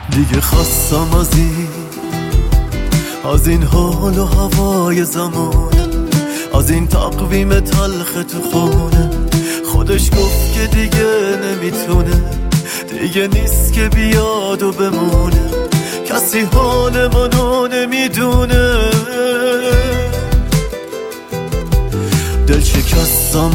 دیگه خواستم از این حال و هوای زمانه، از این تقویم تلخ تو خونه. خودش گفت که دیگه نمیتونه، دیگه نیست که بیاد و بمونه. کسی حال منو نمیدونه. دل شکستم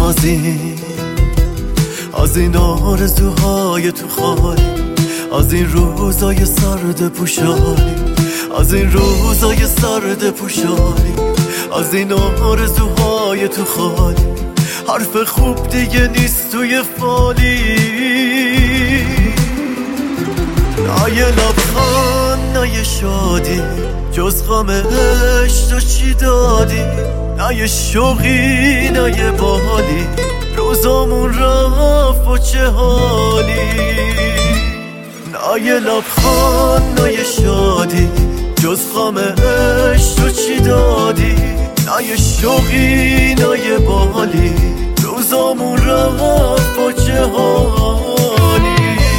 از این آرزوهای تو خالی، از این روزای سرد پوشالی، از این روزای سرد پوشالی، از این آرزوهای تو خالی. حرف خوب دیگه نیست توی فالی. نه یه لبخند، نه یه شادی، جز غم عشق تو چی دادی؟ نه یه شوقی، نه یه بالی، روزامون رفت و چه حالی. نه یه لبخند، نه یه شادی، جز غم عشق تو چی دادی؟ نه یه شوقی، نه یه بالی، روزامون رفت و چه حالی.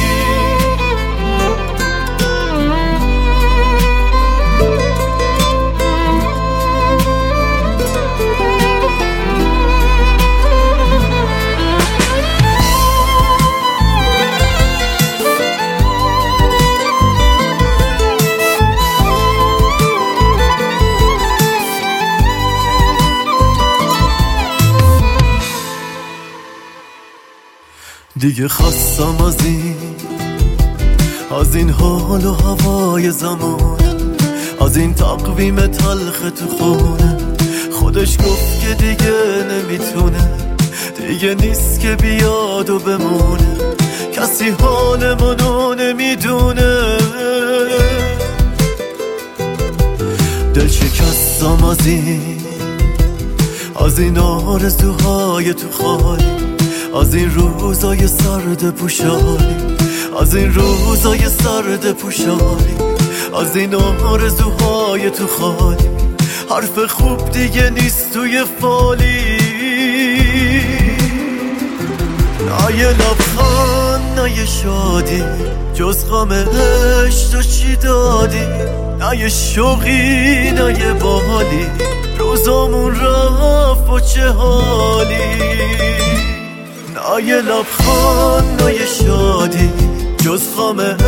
دیگه خواستم از این حال و هوای زمانه، از این تقویم تلخ تو خونه. خودش گفت که دیگه نمیتونه، دیگه نیست که بیاد و بمونه. کسی حال منو نمیدونه. دل شکستم از این آرزوهای تو خالی، از این روزای سرد پوشالی، از این روزای سرد پوشالی، از این آرزوهای تو خالی. حرف خوب دیگه نیست توی فالی. نه یه لبخند، نه یه شادی، جز غم عشق تو چی دادی؟ نه یه شوقی، نه یه بالی، روزامون رفت و چه حالی. نه یه لبخند، نه یه شادی، جز غم